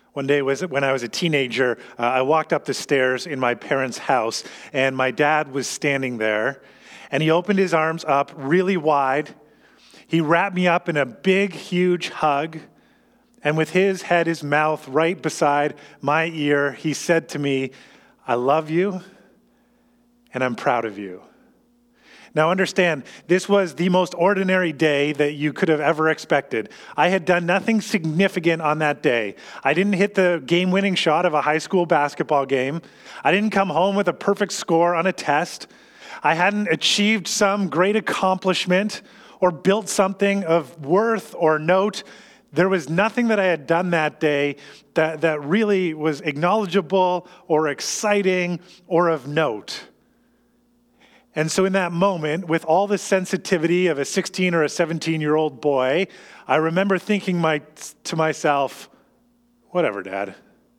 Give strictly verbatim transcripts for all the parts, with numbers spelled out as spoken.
One day was when I was a teenager, uh, I walked up the stairs in my parents' house, and my dad was standing there, and he opened his arms up really wide. He wrapped me up in a big, huge hug, and with his head, his mouth right beside my ear, he said to me, "I love you, and I'm proud of you." Now understand, this was the most ordinary day that you could have ever expected. I had done nothing significant on that day. I didn't hit the game-winning shot of a high school basketball game. I didn't come home with a perfect score on a test. I hadn't achieved some great accomplishment or built something of worth or note. There was nothing that I had done that day that, that really was acknowledgeable or exciting or of note. And so in that moment, with all the sensitivity of a sixteen or a seventeen-year-old boy, I remember thinking my, to myself, whatever, Dad.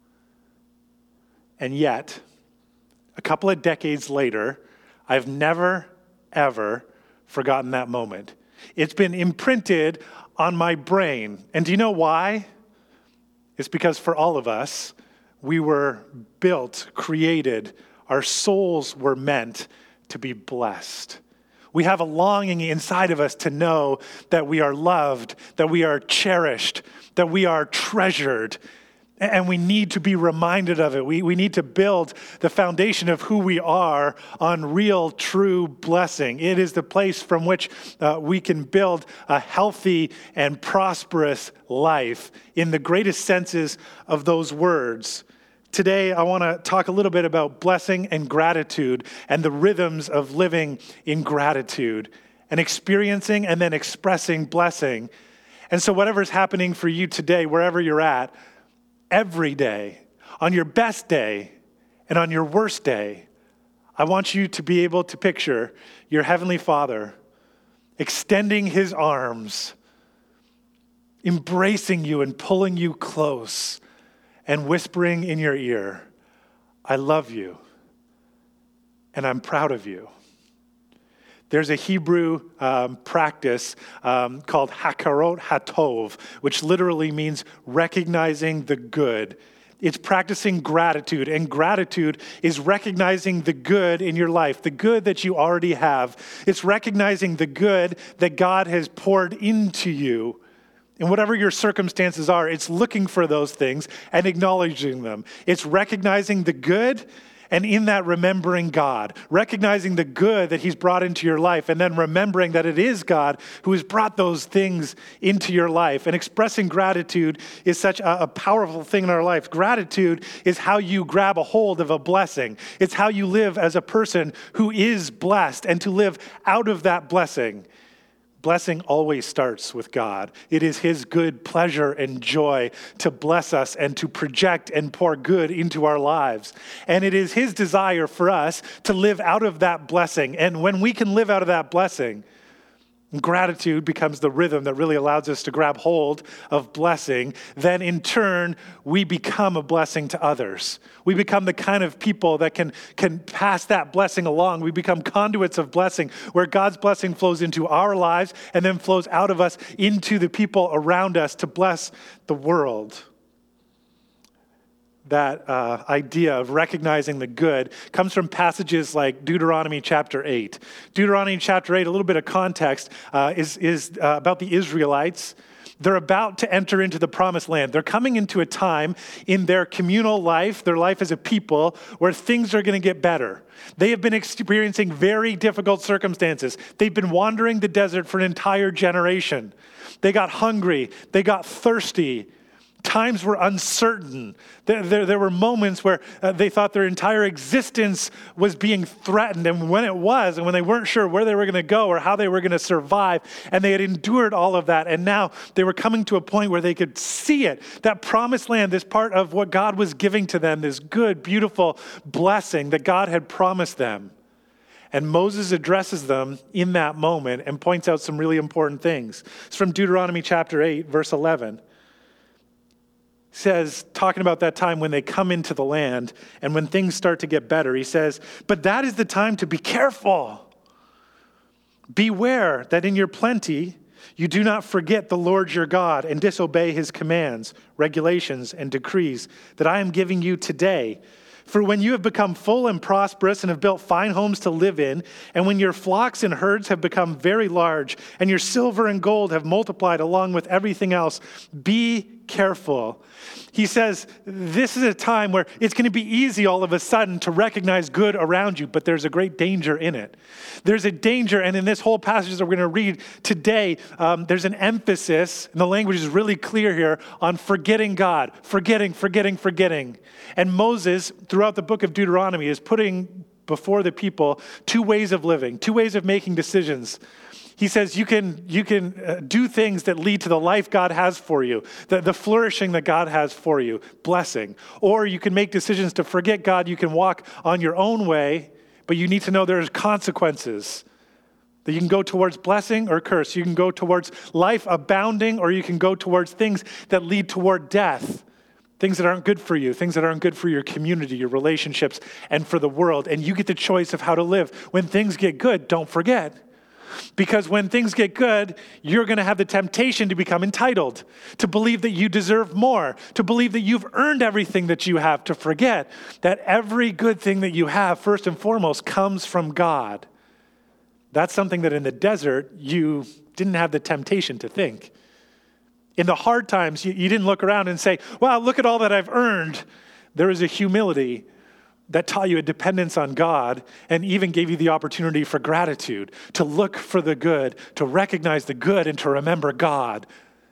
And yet, a couple of decades later, I've never, ever forgotten that moment. It's been imprinted on my brain. And do you know why? It's because for all of us, we were built, created, our souls were meant to be blessed. We have a longing inside of us to know that we are loved, that we are cherished, that we are treasured, and we need to be reminded of it. We, we need to build the foundation of who we are on real, true blessing. It is the place from which uh, we can build a healthy and prosperous life in the greatest senses of those words. Today, I want to talk a little bit about blessing and gratitude and the rhythms of living in gratitude and experiencing and then expressing blessing. And so whatever's happening for you today, wherever you're at, every day, on your best day and on your worst day, I want you to be able to picture your Heavenly Father extending His arms, embracing you and pulling you close, and whispering in your ear, "I love you, and I'm proud of you." There's a Hebrew um, practice um, called Hakarot Hatov, which literally means recognizing the good. It's practicing gratitude, and gratitude is recognizing the good in your life, the good that you already have. It's recognizing the good that God has poured into you. And whatever your circumstances are, it's looking for those things and acknowledging them. It's recognizing the good and in that remembering God, recognizing the good that He's brought into your life and then remembering that it is God who has brought those things into your life. And expressing gratitude is such a, a powerful thing in our life. Gratitude is how you grab a hold of a blessing. It's how you live as a person who is blessed and to live out of that blessing. Blessing always starts with God. It is His good pleasure and joy to bless us and to project and pour good into our lives. And it is His desire for us to live out of that blessing. And when we can live out of that blessing, gratitude becomes the rhythm that really allows us to grab hold of blessing. Then in turn, we become a blessing to others. We become the kind of people that can, can pass that blessing along. We become conduits of blessing where God's blessing flows into our lives and then flows out of us into the people around us to bless the world. That uh, idea of recognizing the good comes from passages like Deuteronomy chapter eight. Deuteronomy chapter eight, a little bit of context, uh, is, is uh, about the Israelites. They're about to enter into the promised land. They're coming into a time in their communal life, their life as a people, where things are going to get better. They have been experiencing very difficult circumstances. They've been wandering the desert for an entire generation. They got hungry. They got thirsty. Times were uncertain. There, there, there were moments where uh, they thought their entire existence was being threatened. And when it was, and when they weren't sure where they were going to go or how they were going to survive, and they had endured all of that, and now they were coming to a point where they could see it. That promised land, this part of what God was giving to them, this good, beautiful blessing that God had promised them. And Moses addresses them in that moment and points out some really important things. It's from Deuteronomy chapter eight, verse eleven. Says, talking about that time when they come into the land and when things start to get better, he says, "But that is the time to be careful. Beware that in your plenty You do not forget the Lord your God and disobey his commands, regulations, and decrees that I am giving you today. For when you have become full and prosperous and have built fine homes to live in, and when your flocks and herds have become very large, and your silver and gold have multiplied along with everything else, be careful. He says, this is a time where it's going to be easy all of a sudden to recognize good around you, but there's a great danger in it. There's a danger, and in this whole passage that we're going to read today, um, there's an emphasis, and the language is really clear here, on forgetting God, forgetting, forgetting, forgetting. And Moses, throughout the book of Deuteronomy, is putting before the people two ways of living, two ways of making decisions. He says you can you can uh, do things that lead to the life God has for you, the, the flourishing that God has for you, blessing. Or you can make decisions to forget God. You can walk on your own way, but you need to know there's consequences. That you can go towards blessing or curse. You can go towards life abounding, or you can go towards things that lead toward death. Things that aren't good for you, things that aren't good for your community, your relationships, and for the world. And you get the choice of how to live. When things get good, don't forget. Because when things get good, you're going to have the temptation to become entitled, to believe that you deserve more, to believe that you've earned everything that you have, to forget that every good thing that you have, first and foremost, comes from God. That's something that in the desert, you didn't have the temptation to think. In the hard times, you, you didn't look around and say, wow, look at all that I've earned. There is a humility that taught you a dependence on God and even gave you the opportunity for gratitude, to look for the good, to recognize the good, and to remember God.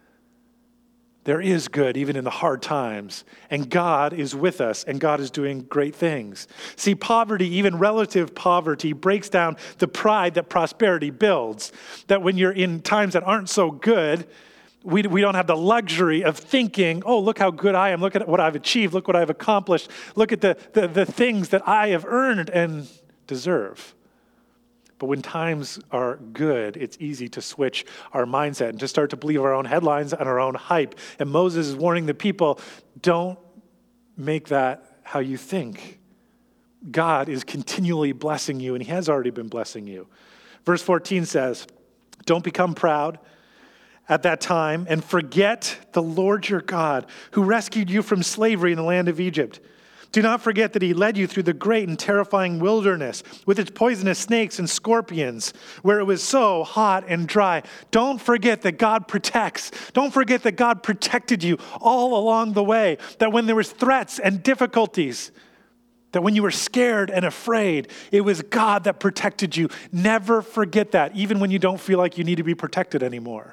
There is good even in the hard times, and God is with us, and God is doing great things. See, poverty, even relative poverty, breaks down the pride that prosperity builds, that when you're in times that aren't so good, We, we don't have the luxury of thinking, oh, look how good I am. Look at what I've achieved. Look what I've accomplished. Look at the, the, the things that I have earned and deserve. But when times are good, it's easy to switch our mindset and to start to believe our own headlines and our own hype. And Moses is warning the people, don't make that how you think. God is continually blessing you, and he has already been blessing you. Verse fourteen says, don't become proud at that time and forget the Lord your God, who rescued you from slavery in the land of Egypt. Do not forget that he led you through the great and terrifying wilderness with its poisonous snakes and scorpions, where it was so hot and dry. Don't forget that God protects. Don't forget that God protected you all along the way, that when there was threats and difficulties, that when you were scared and afraid, it was God that protected you. Never forget that, even when you don't feel like you need to be protected anymore.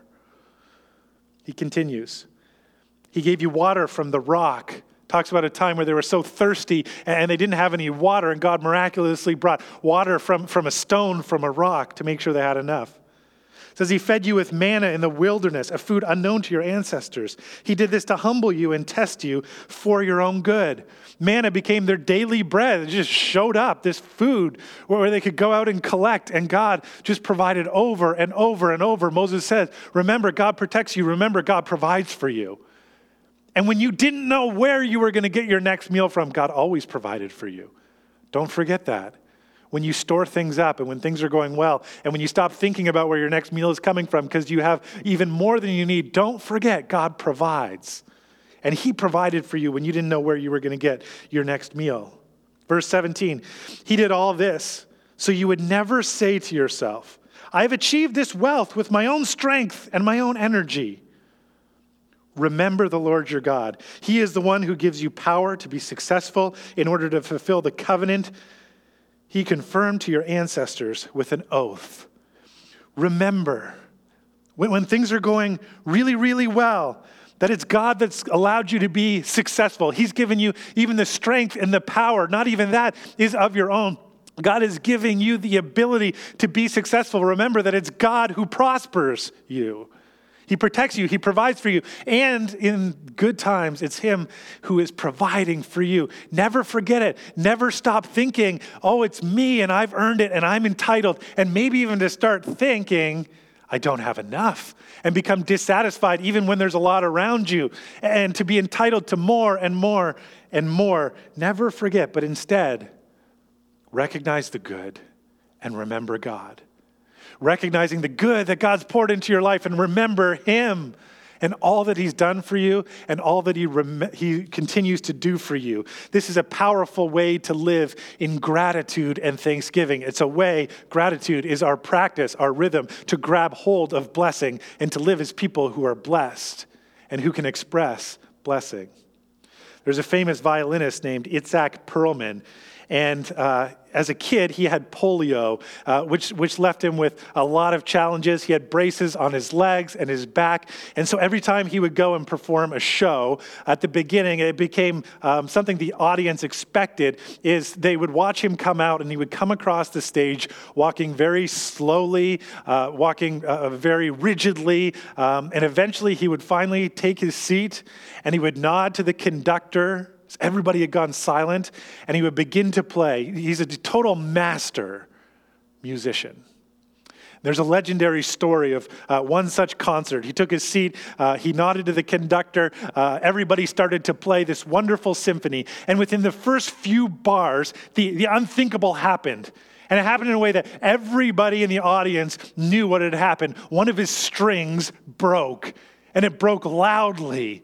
He continues. He gave you water from the rock. Talks about a time where they were so thirsty and they didn't have any water, and God miraculously brought water from, from a stone, from a rock, to make sure they had enough. It says he fed you with manna in the wilderness, a food unknown to your ancestors. He did this to humble you and test you for your own good. Manna became their daily bread. It just showed up, this food where they could go out and collect, and God just provided over and over and over. Moses says, remember, God protects you. Remember, God provides for you. And when you didn't know where you were going to get your next meal from, God always provided for you. Don't forget that. When you store things up and when things are going well, and when you stop thinking about where your next meal is coming from because you have even more than you need, don't forget God provides. And he provided for you when you didn't know where you were going to get your next meal. Verse seventeen, he did all this so you would never say to yourself, I have achieved this wealth with my own strength and my own energy. Remember the Lord your God. He is the one who gives you power to be successful in order to fulfill the covenant he confirmed to your ancestors with an oath. Remember, when, when things are going really, really well, that it's God that's allowed you to be successful. He's given you even the strength and the power. Not even that is of your own. God is giving you the ability to be successful. Remember that it's God who prospers you. He protects you. He provides for you. And in good times, it's him who is providing for you. Never forget it. Never stop thinking, oh, it's me and I've earned it and I'm entitled. And maybe even to start thinking, I don't have enough, and become dissatisfied even when there's a lot around you, and to be entitled to more and more and more. Never forget, but instead, recognize the good and remember God. recognizing the good that God's poured into your life, and remember him and all that he's done for you and all that he rem- he continues to do for you. This is a powerful way to live in gratitude and thanksgiving. It's a way, gratitude is our practice, our rhythm, to grab hold of blessing and to live as people who are blessed and who can express blessing. There's a famous violinist named Itzhak Perlman, and uh, as a kid, he had polio, uh, which which left him with a lot of challenges. He had braces on his legs and his back, and so every time he would go and perform a show, at the beginning, it became um, something the audience expected, is they would watch him come out, and he would come across the stage walking very slowly, uh, walking uh, very rigidly, um, and eventually he would finally take his seat, and he would nod to the conductor. Everybody had gone silent, and he would begin to play. He's a total master musician. There's a legendary story of uh, one such concert. He took his seat, uh, he nodded to the conductor, uh, everybody started to play this wonderful symphony, and within the first few bars, the, the unthinkable happened. And it happened in a way that everybody in the audience knew what had happened. One of his strings broke, and it broke loudly.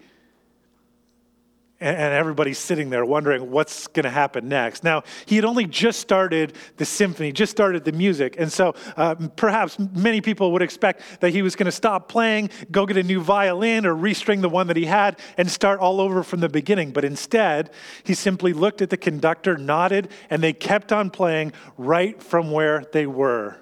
And everybody's sitting there wondering what's going to happen next. Now, he had only just started the symphony, just started the music. And so uh, perhaps many people would expect that he was going to stop playing, go get a new violin or restring the one that he had and start all over from the beginning. But instead, he simply looked at the conductor, nodded, and they kept on playing right from where they were.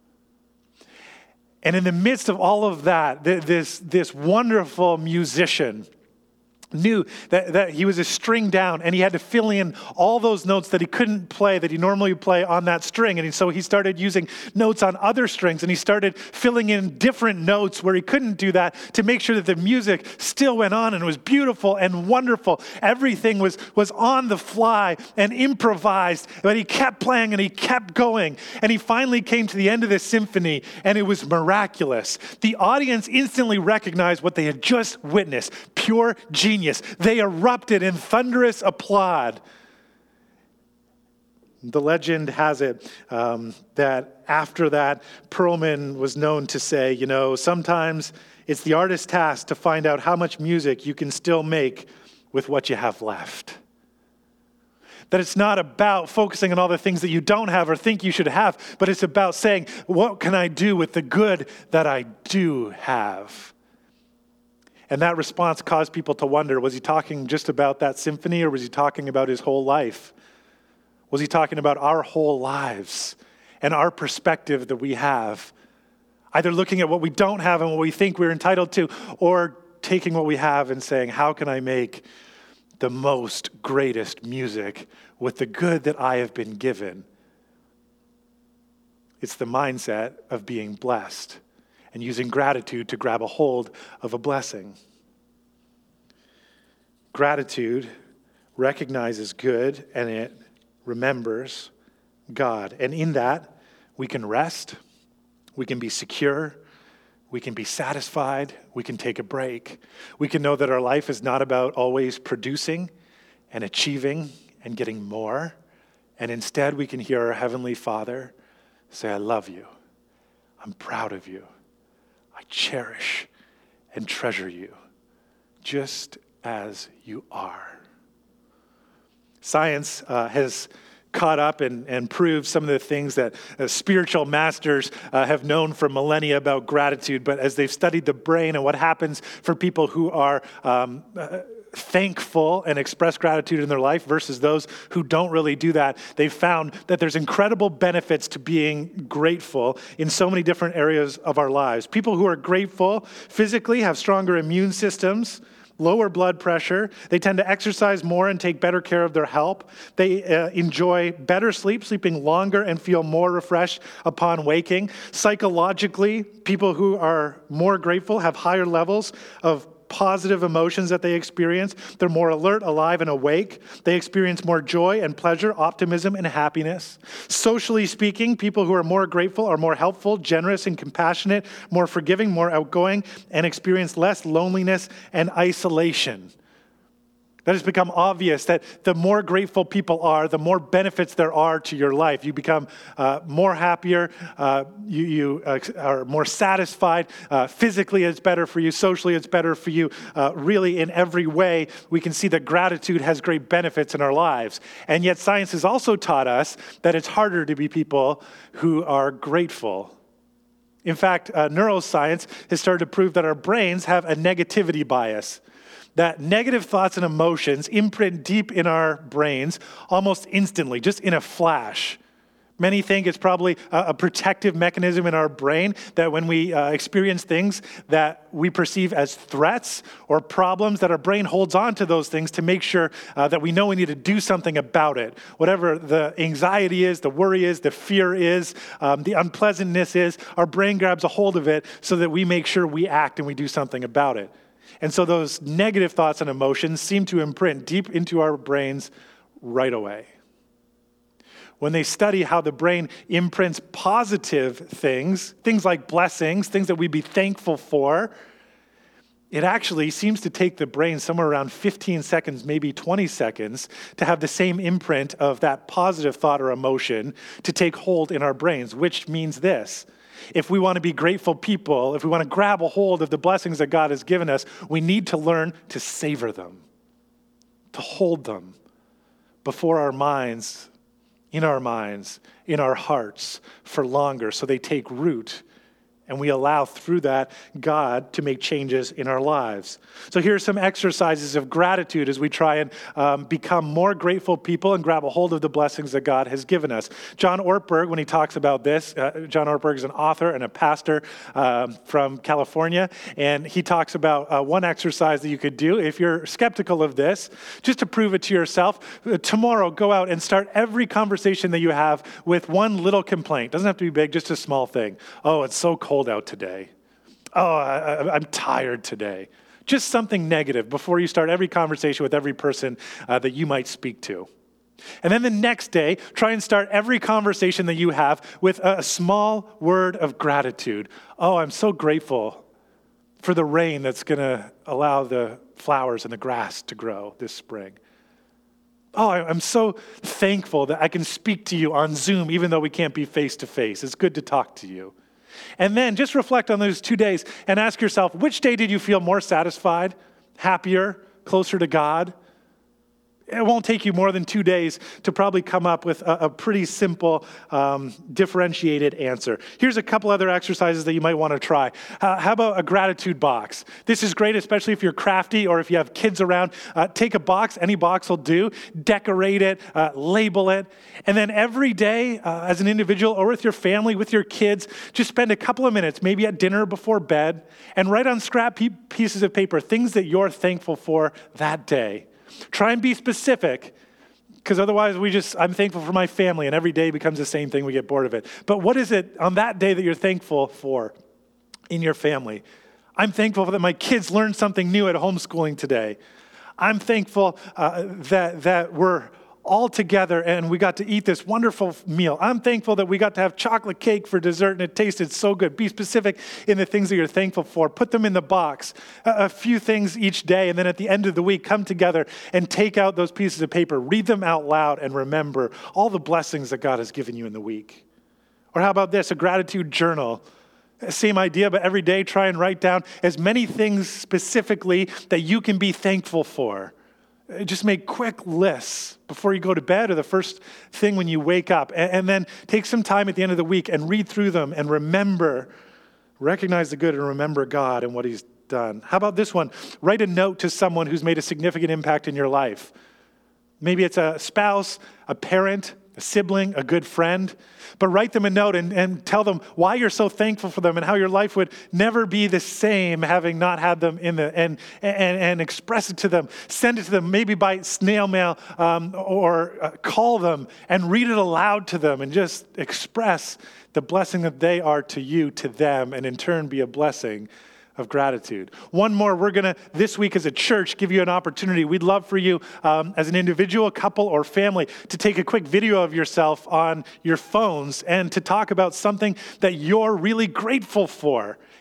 And in the midst of all of that, this, this wonderful musician knew that, that he was a string down, and he had to fill in all those notes that he couldn't play, that he normally would play on that string. And so he started using notes on other strings, and he started filling in different notes where he couldn't do that to make sure that the music still went on and it was beautiful and wonderful. Everything was, was on the fly and improvised, but he kept playing and he kept going. And he finally came to the end of this symphony, and it was miraculous. The audience instantly recognized what they had just witnessed: pure genius. They erupted in thunderous applaud. The legend has it um, that after that, Perlman was known to say, you know, sometimes it's the artist's task to find out how much music you can still make with what you have left. That it's not about focusing on all the things that you don't have or think you should have, but it's about saying, what can I do with the good that I do have? And that response caused people to wonder, was he talking just about that symphony, or was he talking about his whole life? Was he talking about our whole lives and our perspective that we have? Either looking at what we don't have and what we think we're entitled to, or taking what we have and saying, how can I make the most greatest music with the good that I have been given? It's the mindset of being blessed and using gratitude to grab a hold of a blessing. Gratitude recognizes good, and it remembers God. And in that, we can rest, we can be secure, we can be satisfied, we can take a break. We can know that our life is not about always producing and achieving and getting more. And instead, we can hear our Heavenly Father say, I love you. I'm proud of you. I cherish and treasure you just as you are. Science uh, has caught up and, and proved some of the things that uh, spiritual masters uh, have known for millennia about gratitude. But as they've studied the brain and what happens for people who are um, uh, thankful and express gratitude in their life versus those who don't really do that, they've found that there's incredible benefits to being grateful in so many different areas of our lives. People who are grateful physically have stronger immune systems, lower blood pressure. They tend to exercise more and take better care of their health. They uh, enjoy better sleep, sleeping longer, and feel more refreshed upon waking. Psychologically, people who are more grateful have higher levels of positive emotions that they experience. They're more alert, alive, and awake. They experience more joy and pleasure, optimism, and happiness. Socially speaking, people who are more grateful are more helpful, generous, and compassionate, more forgiving, more outgoing, and experience less loneliness and isolation. That it's become obvious that the more grateful people are, the more benefits there are to your life. You become uh, more happier, uh, you, you uh, are more satisfied. Uh, physically, it's better for you. Socially, it's better for you. Uh, really, in every way, we can see that gratitude has great benefits in our lives. And yet, science has also taught us that it's harder to be people who are grateful. In fact, uh, neuroscience has started to prove that our brains have a negativity bias. That negative thoughts and emotions imprint deep in our brains almost instantly, just in a flash. Many think it's probably a, a protective mechanism in our brain that when we uh, experience things that we perceive as threats or problems, that our brain holds on to those things to make sure uh, that we know we need to do something about it. Whatever the anxiety is, the worry is, the fear is, um, the unpleasantness is, our brain grabs a hold of it so that we make sure we act and we do something about it. And so those negative thoughts and emotions seem to imprint deep into our brains right away. When they study how the brain imprints positive things, things like blessings, things that we'd be thankful for, it actually seems to take the brain somewhere around fifteen seconds, maybe twenty seconds, to have the same imprint of that positive thought or emotion to take hold in our brains, which means this. If we want to be grateful people, if we want to grab a hold of the blessings that God has given us, we need to learn to savor them, to hold them before our minds, in our minds, in our hearts for longer so they take root. And we allow through that God to make changes in our lives. So here are some exercises of gratitude as we try and um, become more grateful people and grab a hold of the blessings that God has given us. John Ortberg, when he talks about this, uh, John Ortberg is an author and a pastor um, from California, and he talks about uh, one exercise that you could do if you're skeptical of this, just to prove it to yourself. Uh, tomorrow, go out and start every conversation that you have with one little complaint. Doesn't have to be big, just a small thing. Oh, it's so cold out today. Oh, I, I'm tired today. Just something negative before you start every conversation with every person uh, that you might speak to. And then the next day, try and start every conversation that you have with a, a small word of gratitude. Oh, I'm so grateful for the rain that's going to allow the flowers and the grass to grow this spring. Oh, I'm so thankful that I can speak to you on Zoom even though we can't be face to face. It's good to talk to you. And then just reflect on those two days and ask yourself, which day did you feel more satisfied, happier, closer to God? It won't take you more than two days to probably come up with a, a pretty simple, um, differentiated answer. Here's a couple other exercises that you might want to try. Uh, how about a gratitude box? This is great, especially if you're crafty or if you have kids around. Uh, take a box, any box will do, decorate it, uh, label it, and then every day uh, as an individual or with your family, with your kids, just spend a couple of minutes, maybe at dinner before bed, and write on scrap pe- pieces of paper things that you're thankful for that day. Try and be specific, because otherwise we just, I'm thankful for my family, and every day becomes the same thing. We get bored of it. But what is it on that day that you're thankful for in your family? I'm thankful that my kids learned something new at homeschooling today. I'm thankful uh, that that we're all together and we got to eat this wonderful meal. I'm thankful that we got to have chocolate cake for dessert and it tasted so good. Be specific in the things that you're thankful for. Put them in the box, a, a few things each day, and then at the end of the week, come together and take out those pieces of paper, read them out loud, and remember all the blessings that God has given you in the week. Or how about this, a gratitude journal? Same idea, but every day try and write down as many things specifically that you can be thankful for. Just make quick lists before you go to bed or the first thing when you wake up. And, and then take some time at the end of the week and read through them and remember, recognize the good and remember God and what he's done. How about this one? Write a note to someone who's made a significant impact in your life. Maybe it's a spouse, a parent, a sibling, a good friend, but write them a note and, and tell them why you're so thankful for them and how your life would never be the same having not had them in the, and, and, and express it to them. Send it to them, maybe by snail mail, um, or uh, call them and read it aloud to them and just express the blessing that they are to you, to them, and in turn be a blessing of gratitude. One more, we're going to, this week as a church, give you an opportunity. We'd love for you um, as an individual, couple, or family to take a quick video of yourself on your phones and to talk about something that you're really grateful for.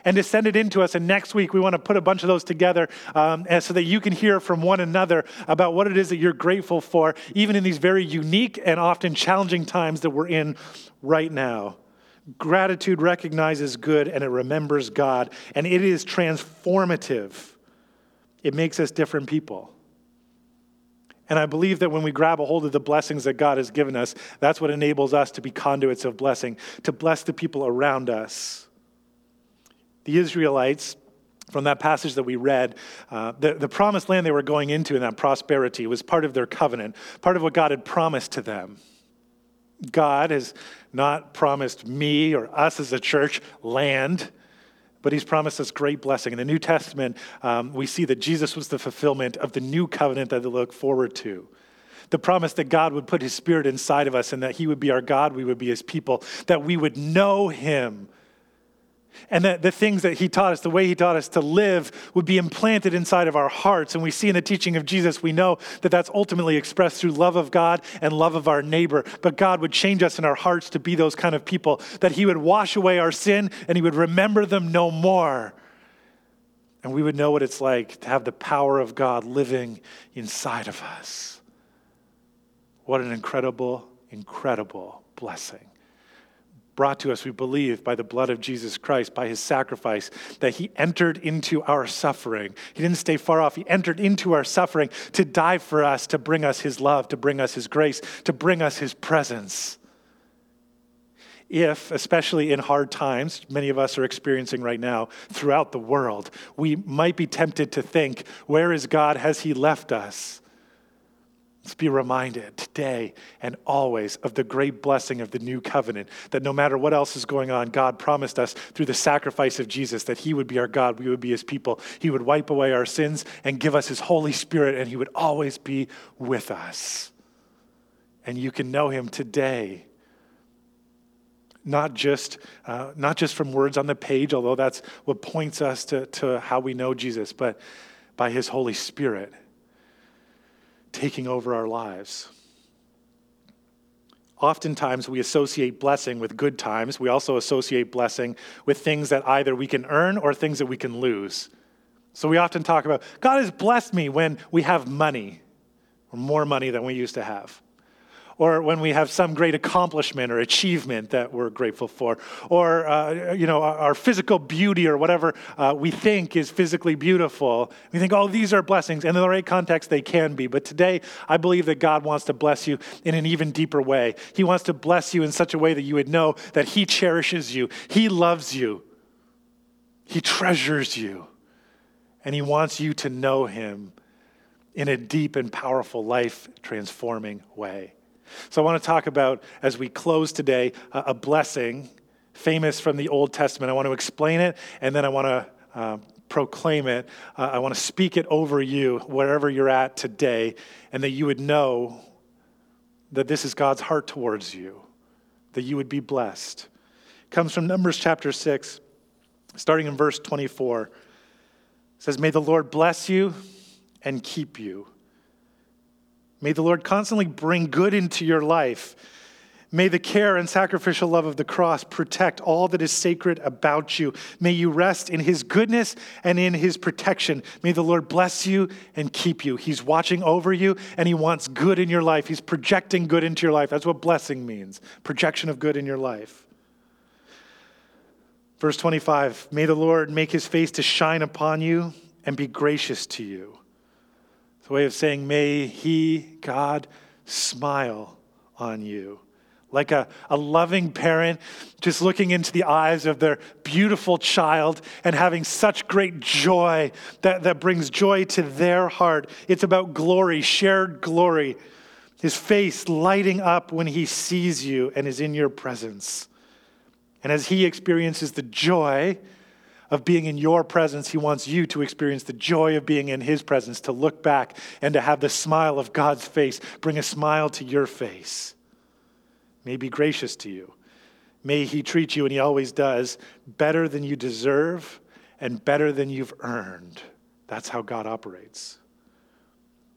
and to send it into us. And next week, we want to put a bunch of those together um, and so that you can hear from one another about what it is that you're grateful for, even in these very unique and often challenging times that we're in right now. Gratitude recognizes good and it remembers God, and it is transformative. It makes us different people. And I believe that when we grab a hold of the blessings that God has given us, that's what enables us to be conduits of blessing, to bless the people around us. The Israelites, from that passage that we read, uh, the, the promised land they were going into in that prosperity was part of their covenant, part of what God had promised to them. God has not promised me or us as a church land, but he's promised us great blessing. In the New Testament, um, we see that Jesus was the fulfillment of the new covenant that they look forward to. The promise that God would put his Spirit inside of us and that he would be our God, we would be his people, that we would know him. And that the things that he taught us, the way he taught us to live, would be implanted inside of our hearts. And we see in the teaching of Jesus, we know that that's ultimately expressed through love of God and love of our neighbor. But God would change us in our hearts to be those kind of people, that he would wash away our sin and he would remember them no more. And we would know what it's like to have the power of God living inside of us. What an incredible, incredible blessing. Brought to us, we believe, by the blood of Jesus Christ, by his sacrifice, that he entered into our suffering. He didn't stay far off. He entered into our suffering to die for us, to bring us his love, to bring us his grace, to bring us his presence. If, especially in hard times, many of us are experiencing right now throughout the world, we might be tempted to think, where is God? Has he left us? Let's be reminded today and always of the great blessing of the new covenant, that no matter what else is going on, God promised us through the sacrifice of Jesus that he would be our God, we would be his people. He would wipe away our sins and give us his Holy Spirit, and he would always be with us. And you can know him today, not just uh, not just from words on the page, although that's what points us to, to how we know Jesus, but by his Holy Spirit taking over our lives. Oftentimes we associate blessing with good times. We also associate blessing with things that either we can earn or things that we can lose. So we often talk about, God has blessed me when we have money, or more money than we used to have. Or when we have some great accomplishment or achievement that we're grateful for, or uh, you know, our physical beauty or whatever uh, we think is physically beautiful. We think, oh, these are blessings, and in the right context, they can be. But today, I believe that God wants to bless you in an even deeper way. He wants to bless you in such a way that you would know that he cherishes you, he loves you, he treasures you, and he wants you to know him in a deep and powerful, life-transforming way. So I want to talk about, as we close today, uh, a blessing famous from the Old Testament. I want to explain it, and then I want to uh, proclaim it. Uh, I want to speak it over you, wherever you're at today, and that you would know that this is God's heart towards you, that you would be blessed. It comes from Numbers chapter six, starting in verse twenty-four. It says, "May the Lord bless you and keep you. May the Lord constantly bring good into your life. May the care and sacrificial love of the cross protect all that is sacred about you. May you rest in his goodness and in his protection. May the Lord bless you and keep you." He's watching over you, and he wants good in your life. He's projecting good into your life. That's what blessing means, projection of good in your life. Verse twenty-five, "May the Lord make his face to shine upon you and be gracious to you." It's a way of saying, may he, God, smile on you. Like a, a loving parent just looking into the eyes of their beautiful child and having such great joy that, that brings joy to their heart. It's about glory, shared glory. His face lighting up when he sees you and is in your presence. And as he experiences the joy of being in your presence, he wants you to experience the joy of being in his presence, to look back and to have the smile of God's face bring a smile to your face. May he be gracious to you. May he treat you, and he always does, better than you deserve and better than you've earned. That's how God operates.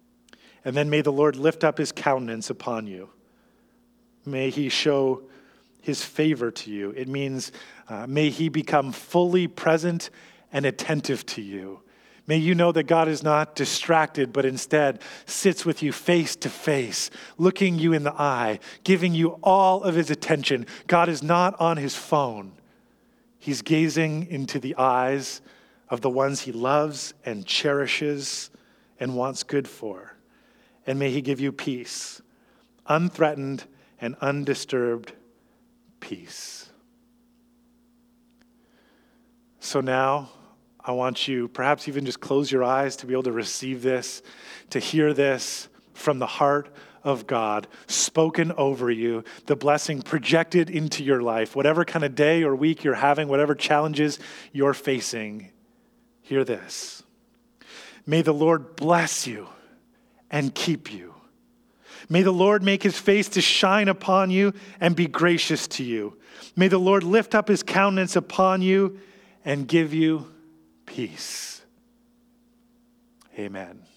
And then may the Lord lift up his countenance upon you. May he show his favor to you. It means uh, may he become fully present and attentive to you. May you know that God is not distracted, but instead sits with you face to face, looking you in the eye, giving you all of his attention. God is not on his phone. He's gazing into the eyes of the ones he loves and cherishes and wants good for. And may he give you peace, unthreatened and undisturbed peace. So now, I want you, perhaps even just close your eyes to be able to receive this, to hear this from the heart of God, spoken over you, the blessing projected into your life, whatever kind of day or week you're having, whatever challenges you're facing, hear this. May the Lord bless you and keep you. May the Lord make his face to shine upon you and be gracious to you. May the Lord lift up his countenance upon you and give you peace. Amen.